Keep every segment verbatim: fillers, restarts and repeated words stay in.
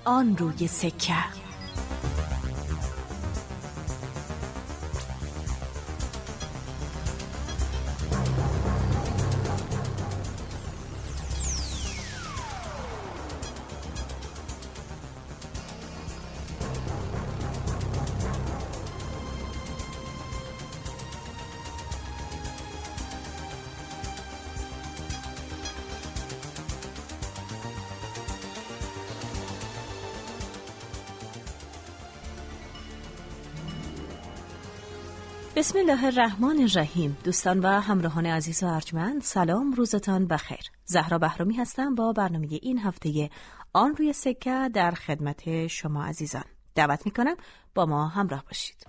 آن روی سکه. بسم الله الرحمن الرحیم. دوستان و همراهان عزیز و ارجمند، سلام، روزتان بخیر. زهرا بهرامی هستم با برنامه این هفته آن روی سکه در خدمت شما عزیزان. دعوت میکنم با ما همراه باشید.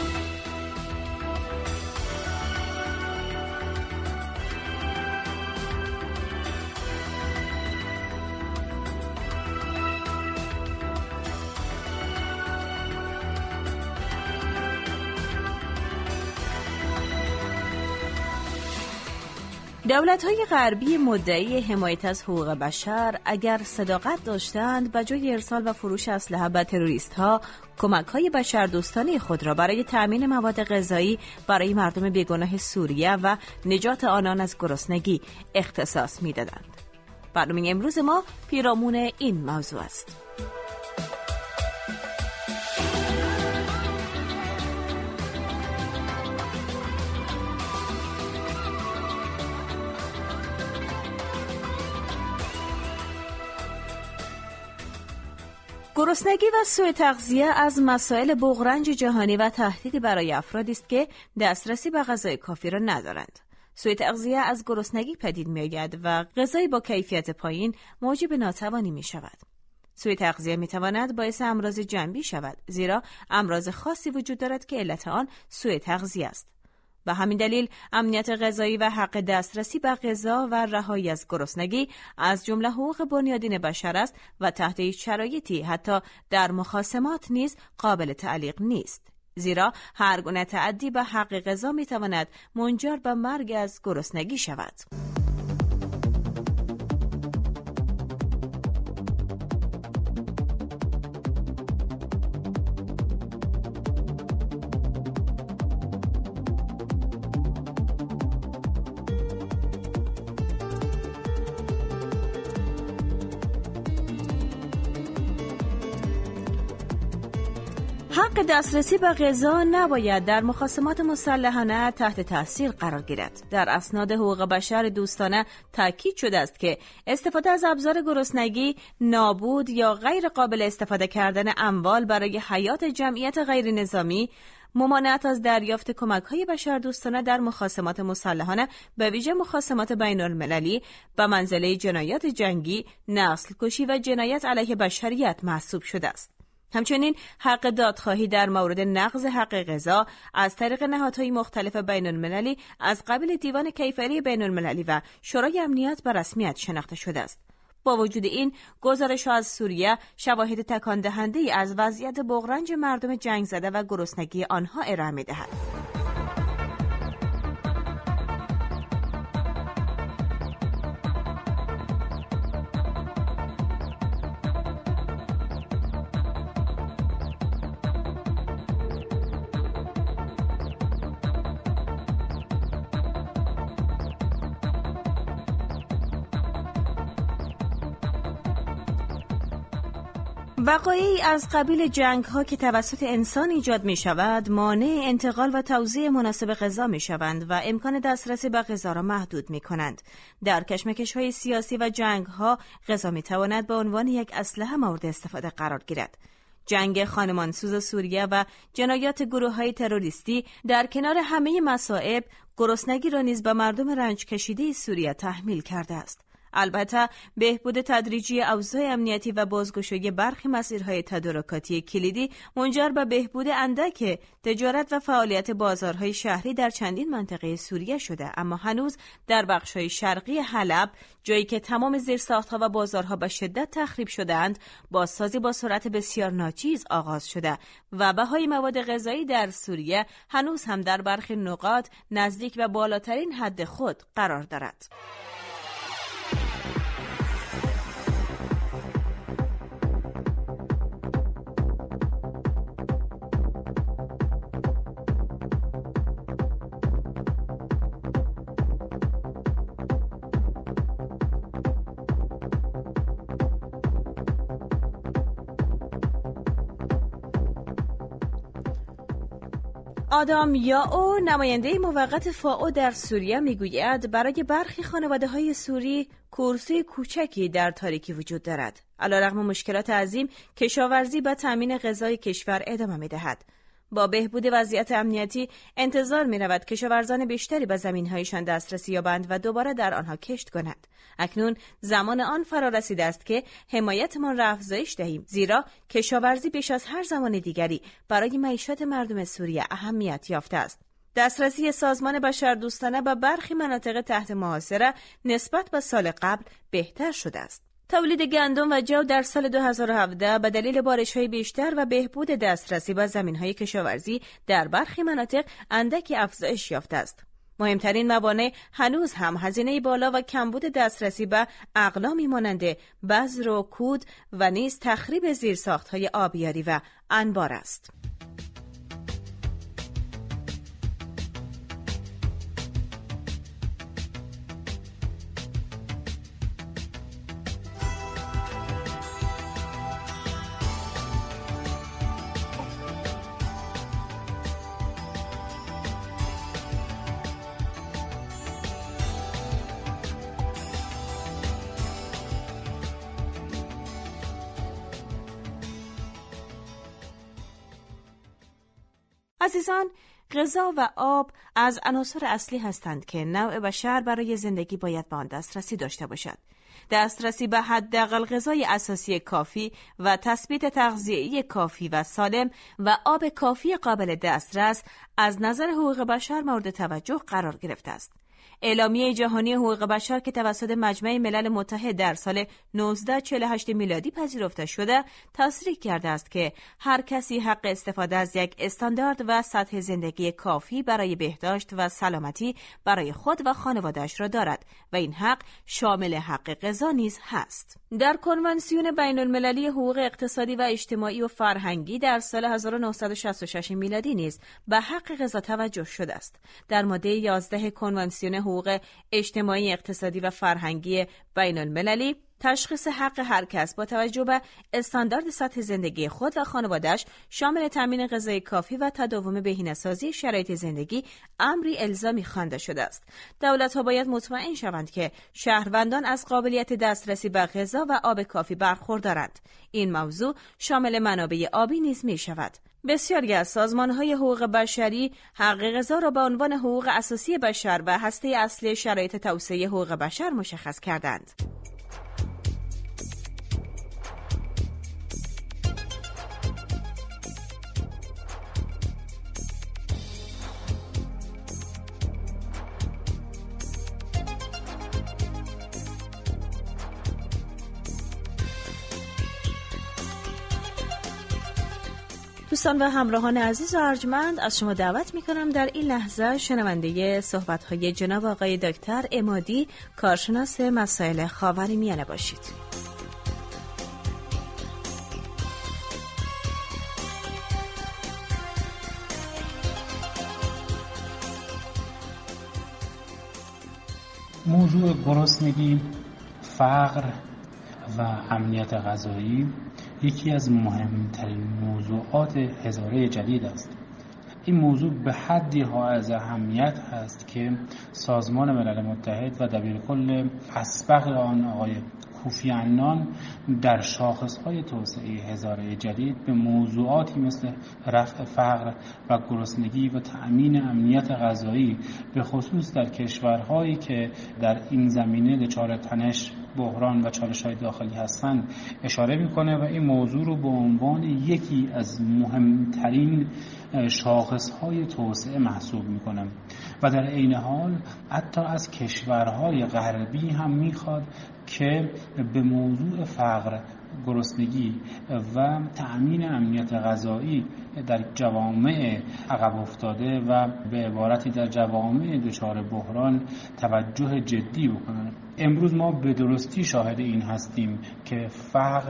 دولت‌های غربی مدعی حمایت از حقوق بشر اگر صداقت داشتند به جای ارسال و فروش اسلحه به تروریست‌ها، کمک‌های بشردوستانه خود را برای تأمین مواد غذایی برای مردم بیگناه سوریه و نجات آنان از گرسنگی اختصاص می‌دادند. برنامه امروز ما پیرامون این موضوع است. گرسنگی و سوء تغذیه از مسائل بغرنج جهانی و تهدیدی برای افرادی است که دسترسی به غذای کافی را ندارند. سوء تغذیه از گرسنگی پدید می‌آید و غذای با کیفیت پایین موجب ناتوانی می‌شود. سوء تغذیه می‌تواند باعث امراض جنبی شود، زیرا امراض خاصی وجود دارد که علت آن سوء تغذیه است. به همین دلیل امنیت غذایی و حق دسترسی به غذا و رهایی از گرسنگی از جمله حقوق بنیادین بشر است و تحت هیچ شرایطی حتی در مخاصمات نیز قابل تعلیق نیست، زیرا هر گونه تعدی به حق غذا میتواند منجر به مرگ از گرسنگی شود. حق دسترسی به غذا نباید در مخاصمات مسلحانه تحت تاثیر قرار گیرد. در اسناد حقوق بشر دوستانه تاکید شده است که استفاده از ابزار گرسنگی، نابود یا غیر قابل استفاده کردن اموال برای حیات جمعیت غیر نظامی، ممانعت از دریافت کمک‌های بشردوستانه در مخاصمات مسلحانه به ویژه مخاصمات بین‌المللی به منزله جنایات جنگی، نسل کشی و جنایت علیه بشریت محسوب شده است. همچنین حق دادخواهی در مورد نقض حق غذا از طریق نهادهای مختلف بین‌المللی از قبیل دیوان کیفری بین‌المللی و شورای امنیت به رسمیت شناخته شده است. با وجود این، گزارش‌ها از سوریه شواهد تکان دهنده‌ای از وضعیت بغرنج مردم جنگ زده و گرسنگی آنها ارائه می‌دهد. وقایعی از قبیل جنگ‌ها که توسط انسان ایجاد می‌شود، مانع انتقال و توزیع مناسب غذا می‌شوند و امکان دسترسی به غذا را محدود می‌کنند. در کشمکش‌های سیاسی و جنگ‌ها، غذا می‌تواند به عنوان یک اسلحه مورد استفاده قرار گیرد. جنگ خانمانسوز سوریه و جنایات گروه‌های تروریستی در کنار همه مصائب، گرسنگی را نیز به مردم رنج کشیده سوریه تحمیل کرده است. البته بهبود تدریجی اوضاع امنیتی و بازگشایی برخی مسیرهای تدارکاتی کلیدی منجر به بهبود اندک تجارت و فعالیت بازارهای شهری در چندین منطقه سوریه شده، اما هنوز در بخش‌های شرقی حلب، جایی که تمام زیرساخت‌ها و بازارها به شدت تخریب شده‌اند، بازسازی با سرعت بسیار ناچیز آغاز شده و بهای مواد غذایی در سوریه هنوز هم در برخی نقاط نزدیک به بالاترین حد خود قرار دارد. آدام یاو نماینده موقت فائو در سوریه میگوید برای برخی خانواده‌های سوری کورسوی کوچکی در تاریکی وجود دارد. علیرغم مشکلات عظیم، کشاورزی به تامین غذای کشور ادامه می‌دهد. با بهبود وضعیت امنیتی انتظار می‌رود کشاورزان بیشتری به زمین‌هایشان دسترسی یابند و دوباره در آنها کشت کنند. اکنون زمان آن فرا رسیده است که حمایتمان را افزایش دهیم، زیرا کشاورزی بیش از هر زمان دیگری برای معیشت مردم سوریه اهمیت یافته است. دسترسی سازمان بشردوستانه به برخی مناطق تحت محاصره نسبت به سال قبل بهتر شده است. تولید گندم و جو در سال دو هزار و هفده به دلیل بارش‌های بیشتر و بهبود دسترسی به زمین‌های کشاورزی در برخی مناطق اندکی افزایش یافته است. مهمترین موانع هنوز هم هزینه بالا و کمبود دسترسی به اقلامی مانند بذر و کود و نیز تخریب زیرساخت‌های آبیاری و انبار است. عزیزان، غذا و آب از عناصر اصلی هستند که نوع بشر برای زندگی باید به آن دسترسی داشته باشد. دسترسی به حداقل غذای اساسی کافی و تثبیت تغذیه‌ای کافی و سالم و آب کافی قابل دسترس از نظر حقوق بشر مورد توجه قرار گرفته است. اعلامیه جهانی حقوق بشر که توسط مجمع ملل متحد در سال نوزده چهل و هشت میلادی پذیرفته شده، تصریح کرده است که هر کسی حق استفاده از یک استاندارد و سطح زندگی کافی برای بهداشت و سلامتی برای خود و خانواده‌اش را دارد و این حق شامل حق غذا نیز هست. در کنوانسیون بین المللی حقوق اقتصادی و اجتماعی و فرهنگی در سال هزار و نهصد و شصت و شش میلادی نیز به حق غذا توجه شده است. در ماده یازده کنوانسیون حقوق اجتماعی، اقتصادی و فرهنگی بین المللی تشخیص حق هر کس با توجه به استاندارد سطح زندگی خود و خانواده‌اش شامل تامین غذای کافی و تداوم بهینه‌سازی شرایط زندگی امری الزامی خوانده شده است. دولت‌ها باید مطمئن شوند که شهروندان از قابلیت دسترسی به غذا و آب کافی برخوردارند. این موضوع شامل منابع آبی نیز می‌شود. بسیاری از سازمان‌های حقوق بشری حق غذا را به عنوان حقوق اساسی بشر و هسته اصلی شرایط توسعه حقوق بشر مشخص کردند. دوستان و همراهان عزیز و ارجمند، از شما دعوت میکنم در این لحظه شنونده صحبت‌های جناب آقای دکتر عمادی، کارشناس مسائل خاورمیانه باشید. موضوع گرسنگی، فقر و امنیت غذایی یکی از مهمترین موضوعات هزاره جدید است. این موضوع به حدی ها از اهمیت است که سازمان ملل متحد و دبیرکل اسبق آن آقای کوفی عنان در شاخصهای توسعه هزاره جدید به موضوعاتی مثل رفع فقر و گرسنگی و تأمین امنیت غذایی به خصوص در کشورهایی که در این زمینه دچار تنش، بحران و چالش‌های داخلی هستند اشاره می‌کنه و این موضوع رو به عنوان یکی از مهمترین شاخص‌های توسعه محسوب می‌کنه و در عین حال حتی از کشورهای غربی هم می‌خواد که به موضوع فقر، گرسنگی و تأمین امنیت غذایی در جوامع عقب افتاده و به عبارتی در جوامع دچار بحران توجه جدی بکنند. امروز ما به درستی شاهد این هستیم که فقر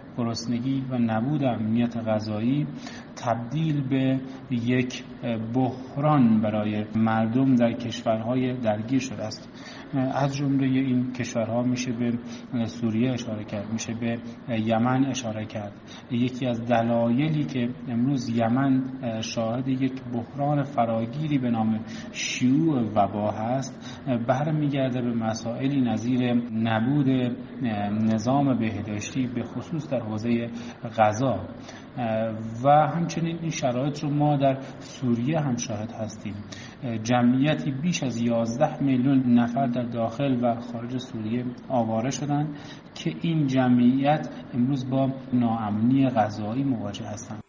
گرسنگی و نبود امنیت غذایی تبدیل به یک بحران برای مردم در کشورهای درگیر شده است. از جمله این کشورها میشه به سوریه اشاره کرد، میشه به یمن اشاره کرد. یکی از دلایلی که امروز یمن شاهد یک بحران فراگیری به نام شیوع وبا هست برمیگرده به مسائلی نظیر نبود نظام بهداشتی به خصوص در حوزه غذا و همچنین این شرایط رو ما در سوریه هم شاهد هستیم. جمعیتی بیش از یازده میلیون نفر در داخل و خارج سوریه آواره شدند که این جمعیت امروز با ناامنی غذایی مواجه هستند.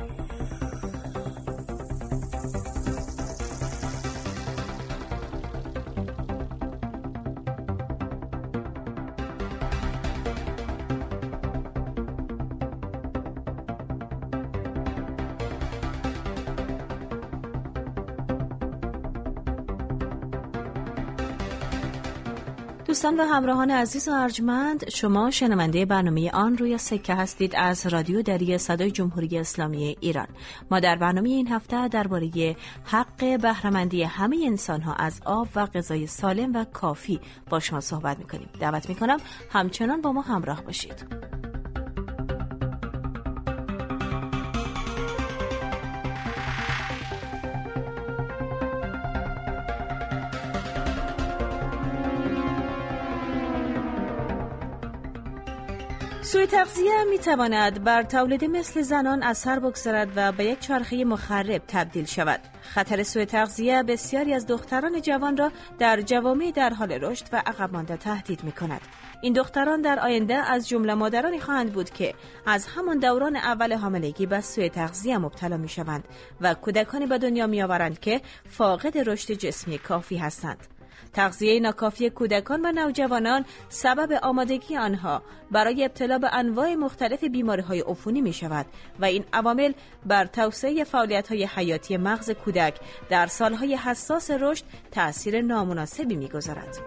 دوستان و همراهان عزیز و ارجمند، شما شنونده برنامه آن روی سکه هستید از رادیو دری صدای جمهوری اسلامی ایران. ما در برنامه این هفته درباره حق بهره‌مندی همه انسان‌ها از آب و غذای سالم و کافی با شما صحبت می‌کنیم. دعوت می‌کنم همچنان با ما همراه باشید. سوء تغذیه می تواند بر تولید مثل زنان اثر بگذارد و به یک چرخه مخرب تبدیل شود. خطر سوء تغذیه بسیاری از دختران جوان را در جوامع در حال رشد و عقب مانده تهدید می کند. این دختران در آینده از جمله مادرانی خواهند بود که از همان دوران اول حاملگی به سوء تغذیه مبتلا می شوند و کودکانی به دنیا می آورند که فاقد رشد جسمی کافی هستند. تغذیه ناکافی کودکان و نوجوانان سبب آمادگی آنها برای ابتلا به انواع مختلف بیماری‌های عفونی می‌شود و این عوامل بر توسعه فعالیت‌های حیاتی مغز کودک در سال‌های حساس رشد تأثیر نامناسبی می‌گذارد.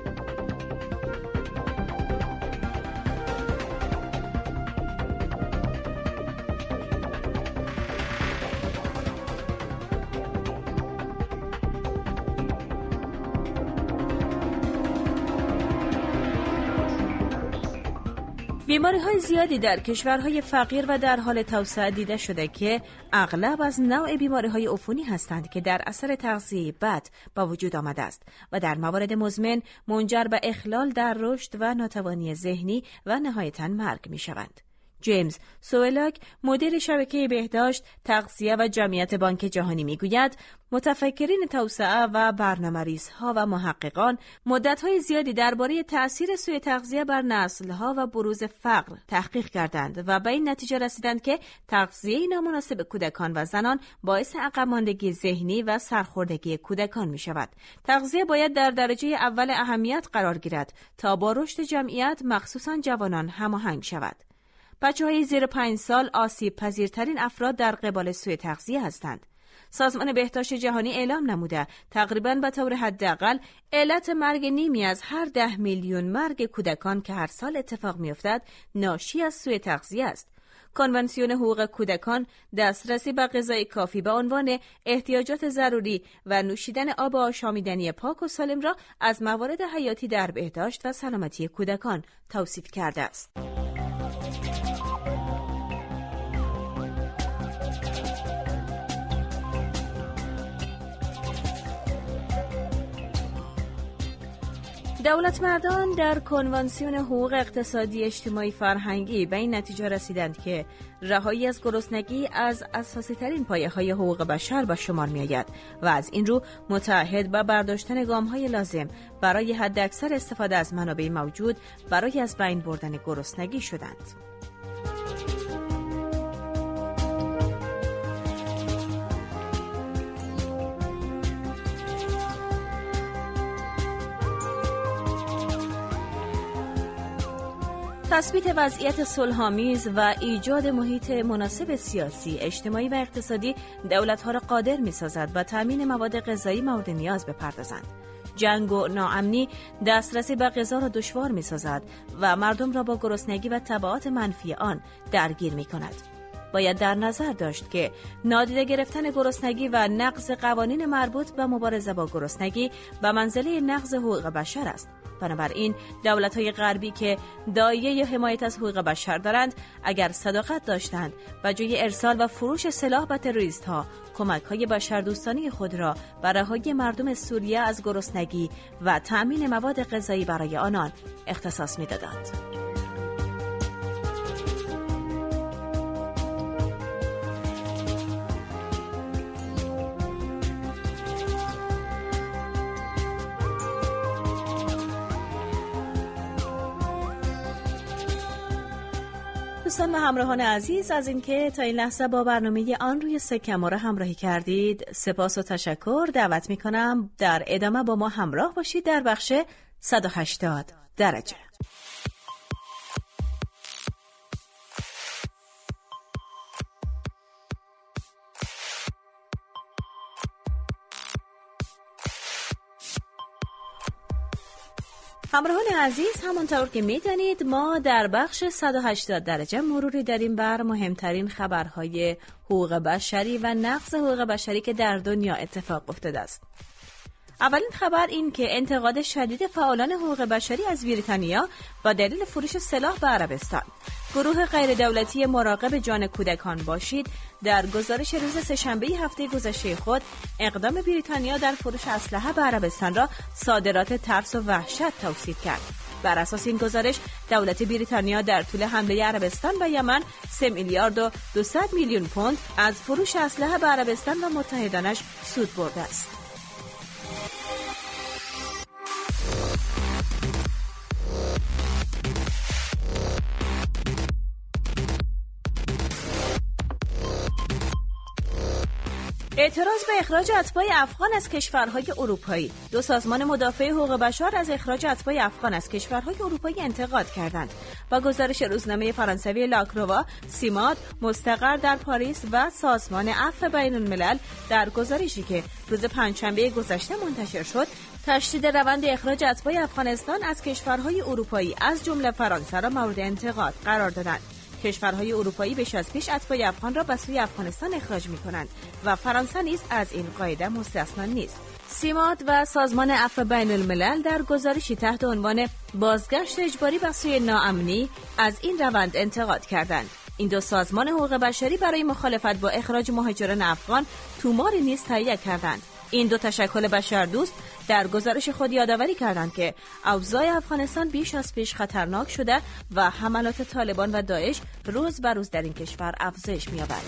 بیماری‌های زیادی در کشورهای فقیر و در حال توسعه دیده شده که اغلب از نوع بیماری‌های عفونی هستند که در اثر تغذیه بد با وجود آمده است و در موارد مزمن منجر به اخلال در رشد و ناتوانی ذهنی و نهایتاً مرگ می‌شوند. جیمز سوئلاک، مدیر شبکه بهداشت، تغذیه و جمعیت بانک جهانی میگوید متفکرین توسعه و برنامه‌ریزها و محققان مدت‌های زیادی درباره تأثیر سوء تغذیه بر نسل‌ها و بروز فقر تحقیق کردند و به این نتیجه رسیدند که تغذیه نامناسب کودکان و زنان باعث عقب ماندگی ذهنی و سرخوردگی کودکان می‌شود. تغذیه باید در درجه اول اهمیت قرار گیرد تا با رشد جمعیت مخصوصاً جوانان هماهنگ شود. بچه‌های زیر پنج سال آسیب پذیرترین افراد در قبال سوء تغذیه هستند. سازمان بهداشت جهانی اعلام نموده تقریباً به طور حداقل علت مرگ نیمی از هر ده میلیون مرگ کودکان که هر سال اتفاق می‌افتد ناشی از سوء تغذیه است. کنونسیون حقوق کودکان دسترسی به غذای کافی به عنوان احتیاجات ضروری و نوشیدن آب آشامیدنی پاک و سالم را از موارد حیاتی در بهداشت و سلامتی کودکان توصیف کرده است. دولت مردان در کنوانسیون حقوق اقتصادی اجتماعی فرهنگی به این نتیجه رسیدند که رهایی از گرسنگی از اساسی ترین پایه های حقوق بشر به شمار می آید و از این رو متعهد به برداشتن گام های لازم برای حداکثر استفاده از منابع موجود برای از بین بردن گرسنگی شدند. تثبیت وضعیت صلح‌آمیز و ایجاد محیط مناسب سیاسی، اجتماعی و اقتصادی دولت‌ها را قادر می‌سازد به تامین مواد غذایی مورد نیاز بپردازند. جنگ و ناامنی دسترسی به غذا را دشوار می‌سازد و مردم را با گرسنگی و تبعات منفی آن درگیر می‌کند. باید در نظر داشت که نادیده گرفتن گرسنگی و نقض قوانین مربوط به مبارزه با گرسنگی به منزله نقض حقوق بشر است. بنابراین دولت‌های غربی که داعیه حمایت از حقوق بشر دارند، اگر صداقت داشتند و جای ارسال و فروش سلاح به تروریست‌ها، کمک‌های بشردوستانه خود را به رهایی مردم سوریه از گرسنگی و تأمین مواد غذایی برای آنان اختصاص می‌دادند. دوستان و همراهان عزیز، از اینکه تا این لحظه با برنامه آن روی سکه ما را همراهی کردید سپاس و تشکر. دعوت می‌کنم در ادامه با ما همراه باشید در بخش صد و هشتاد درجه. همراهان عزیز، همونطور که می‌دانید ما در بخش صد و هشتاد درجه مروری داریم بر مهمترین خبرهای حقوق بشری و نقض حقوق بشری که در دنیا اتفاق افتاده است. اولین خبر این که انتقاد شدید فعالان حقوق بشری از بریتانیا با دلیل فروش سلاح به عربستان. گروه غیر دولتی مراقب جان کودکان باشید در گزارش روز سه‌شنبه هفته گذشته خود اقدام بریتانیا در فروش اسلحه به عربستان را صادرات ترس و وحشت توصیف کرد. بر اساس این گزارش دولت بریتانیا در طول حمله عربستان به یمن سه میلیارد و دویست میلیون پوند از فروش اسلحه به عربستان و متحدانش سود برده است. اعتراض به اخراج اتباع افغان از کشورهای اروپایی. دو سازمان مدافع حقوق بشر از اخراج اتباع افغان از کشورهای اروپایی انتقاد کردند. با گزارش روزنامه فرانسوی لاکروا، سیماد مستقر در پاریس و سازمان عفو بین الملل در گزارشی که روز پنجشنبه گذشته منتشر شد، تشدید روند اخراج اتباع افغانستان از کشورهای اروپایی از جمله فرانسه را مورد انتقاد قرار دادند. کشورهای اروپایی بیش از پیش اتباع افغان را به سوی افغانستان اخراج می‌کنند و فرانسه نیز از این قاعده مستثنا نیست. سیماد و سازمان عفو بین الملل در گزارشی تحت عنوان بازگشت اجباری به سوی ناامنی از این روند انتقاد کردند. این دو سازمان حقوق بشری برای مخالفت با اخراج مهاجران افغان توماری نیز تهیه کردند. این دو تشکل بشردوست در گزارش خود یادآوری کردند که اوضاع افغانستان بیش از پیش خطرناک شده و حملات طالبان و داعش روز به روز در این کشور افزایش می‌یابد.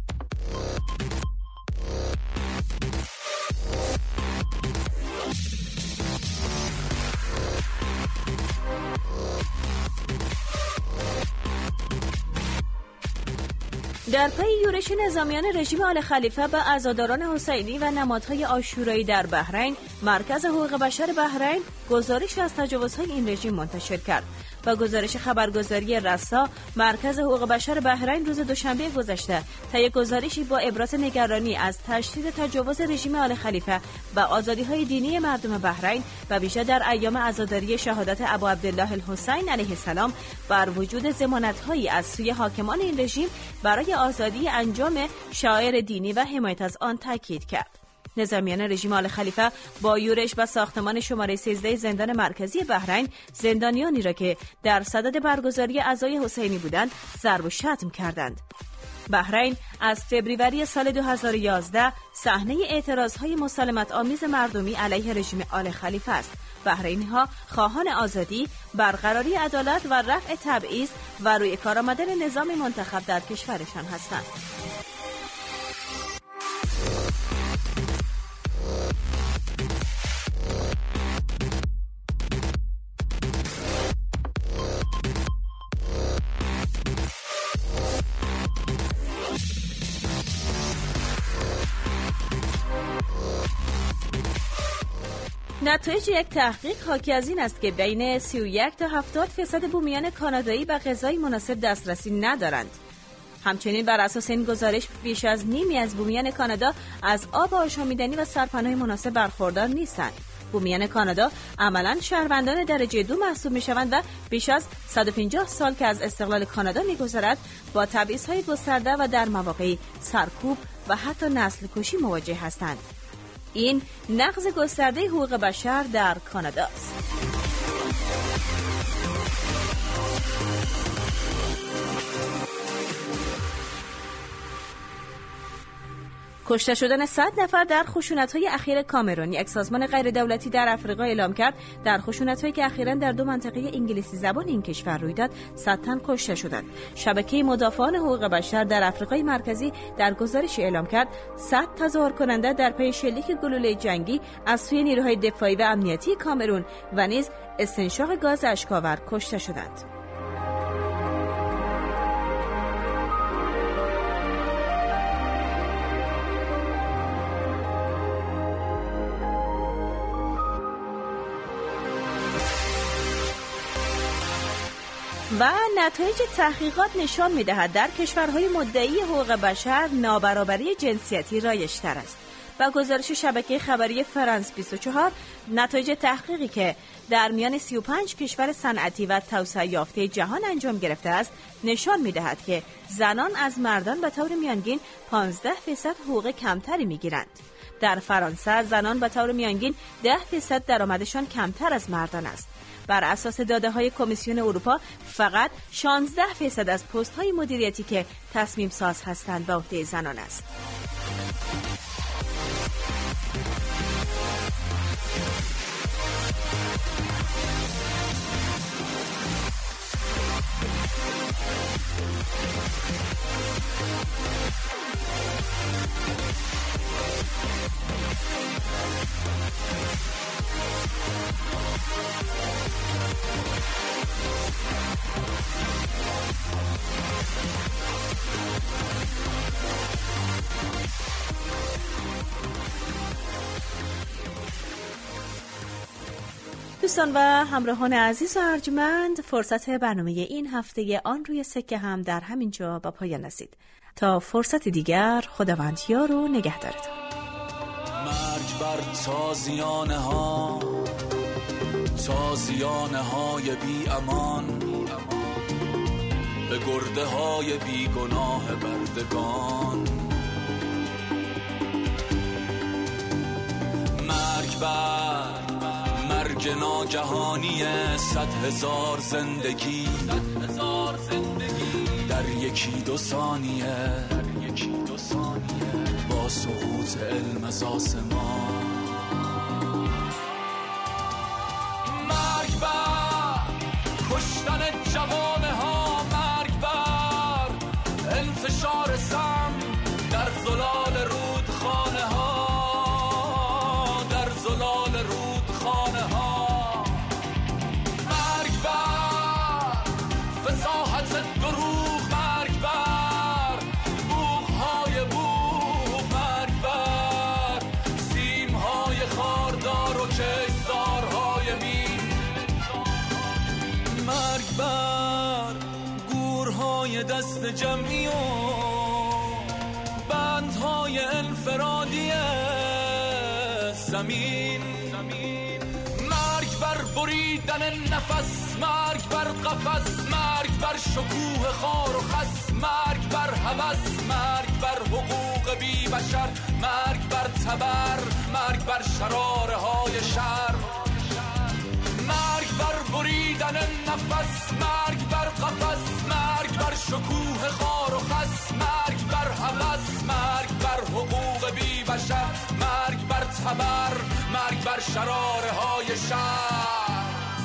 در پی یورش نظامیان رژیم آل خلیفه به عزاداران حسینی و نمادهای عاشورایی در بحرین، مرکز حقوق بشر بحرین گزارش از تجاوزهای این رژیم منتشر کرد. با گزارش خبرگزاری رسا، مرکز حقوق بشر بحرین روز دوشنبه گذشته طی گزارشی با ابراز نگرانی از تشدید تجاوز رژیم آل خلیفه به آزادی‌های دینی مردم بحرین و ویژه در ایام عزاداری شهادت ابو عبدالله الحسین علیه السلام بر وجود ضمانت‌هایی از سوی حاکمان این رژیم برای آزادی انجام شعائر دینی و حمایت از آن تاکید کرد. نظامیان رژیم آل خلیفه با یورش و ساختمان شماره سیزده زندان مرکزی بحرین زندانیانی را که در صدد برگزاری عزای حسینی بودند ضرب و شتم کردند. بحرین از فوریه سال دو هزار و یازده صحنه اعتراضهای مسالمت آمیز مردمی علیه رژیم آل خلیفه است. بحرینی‌ها خواهان آزادی، برقراری عدالت و رفع تبعیض و روی کار آمدن نظام منتخب در کشورشان هستند. نتایج یک تحقیق حاکی از این است که بین سی و یک تا هفتاد درصد بومیان کانادایی به غذای مناسب دسترسی ندارند. همچنین بر اساس این گزارش بیش از نیمی از بومیان کانادا از آب آشامیدنی و سرپناه مناسب برخوردار نیستند. بومیان کانادا عملاً شهروندان درجه دو محسوب می‌شوند و بیش از صد و پنجاه سال که از استقلال کانادا می‌گذرد با تبعیض‌های گسترده و در مواقعی سرکوب و حتی نسل کشی مواجه هستند. این نقض گسترده حقوق بشر در کانادا است. کشته شدن صد نفر در خشونت‌های اخیر کامرون. یک سازمان غیر دولتی در آفریقا اعلام کرد در خشونت‌هایی که اخیراً در دو منطقه انگلیسی زبان این کشور روی داد صد تن کشته شدند. شبکه مدافعان حقوق بشر در آفریقای مرکزی در گزارشی اعلام کرد صد تظاهر کننده در پی شلیک گلوله جنگی از سوی نیروهای دفاعی و امنیتی کامرون و نیز استنشاق گاز اشک‌آور کشته شدند. و نتایج تحقیقات نشان می‌دهد در کشورهای مدعی حقوق بشر نابرابری جنسیتی رایج‌تر است. با گزارش شبکه خبری فرانس بیست و چهار، نتایج تحقیقی که در میان سی و پنج کشور صنعتی و توسعه یافته جهان انجام گرفته است نشان می‌دهد که زنان از مردان به طور میانگین پانزده درصد حقوق کمتری می‌گیرند. در فرانسه زنان به طور میانگین ده درصد درآمدشان کمتر از مردان است. بر اساس داده‌های کمیسیون اروپا فقط شانزده درصد از پست‌های مدیریتی که تصمیم ساز هستند به عهده زنان است. دوستان و همراهان عزیز و ارجمند، فرصت برنامه این هفته آن روی سکه هم در همین جا به پایان رسید. تا فرصت دیگر، خداوند یار و نگهدارتان. مرگ بر تازیانه ها، تازیانه های بی امان، به گرده های بی گناه بردگان. مرگ بر مرگ ناگهانی صد هزار زندگی در یکی دو ثانیه با سقوط علم از آسمان. مرگ بر کشتن جوانه ها، مرگ بر انتشار سم در زلال رودخانه ها، در زلال رودخانه ها. مرگ بر فصاحت دروغ، مرگ بر بوق‌های بوق، مرگ بر سیم‌های خاردار و کشتزارهای مین. مرگ بر گورهای دست جمعی و بندهای انفرادی زمین. مرگ بر بریدن نفس، مرگ بر قفس، مرگ بر شکوه خار و خس، مرگ بر هوس، مرگ بر حقوق بی بشر، مرگ بر تبر، مرگ بر شراره های شر. مرگ بر بریدن نفس، مرگ بر قفس، مرگ بر شکوه خار و خس، مرگ بر هوس، مرگ بر حقوق بی بشر، مرگ بر تبر، مرگ بر شراره های شر.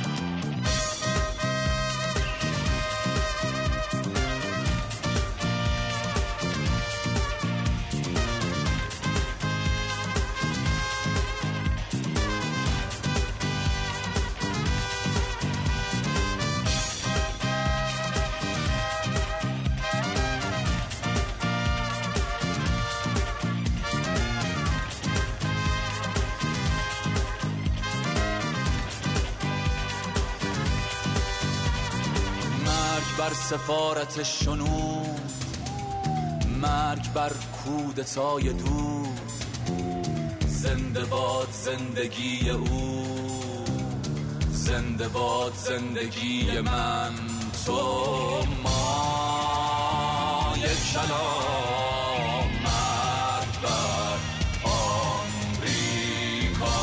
بر سفارت شنود، مرگ بر کودتای دود، زنده باد زندگی او، زنده باد زندگی من، تو ما یک کلام مرگ بر آمریکا.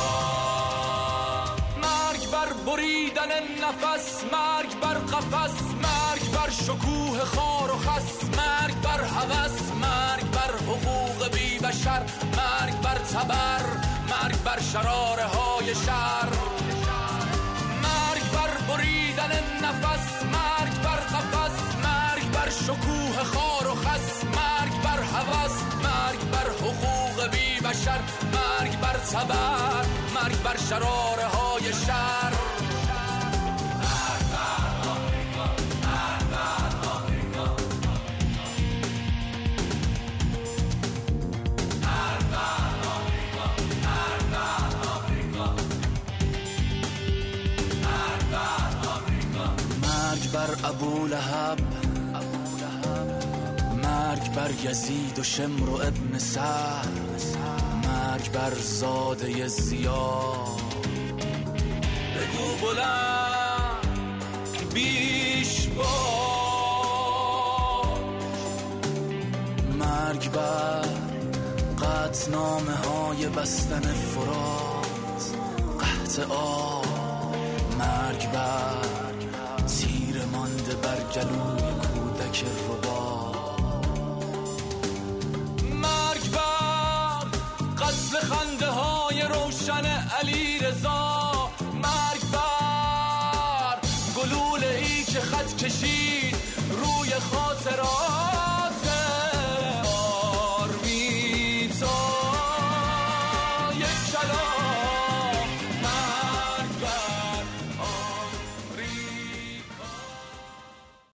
مرگ بر بریدن نفس، مرگ بر قفس، مرگ بر شکوه خار و خس، مرگ بر هوس، مرگ بر حقوق بی بشر، مرگ بر تبر، مرگ بر شراره های شر. مرگ بر بریدن نفس، مرگ بر قفس، مرگ بر شکوه خار و خس، مرگ بر هوس، مرگ بر حقوق بی بشر، مرگ بر تبر، مرگ بر شراره های شر. مرگ بر ابولهب، مرگ بر یزید و شمر و ابن سعد، مرگ بر زاده زیاد. بگو بلند بیش باش، مرگ بر قطعنامه های بستن فرات، قحط آب، مرگ بر تیر مانده بر گلوی کودک رو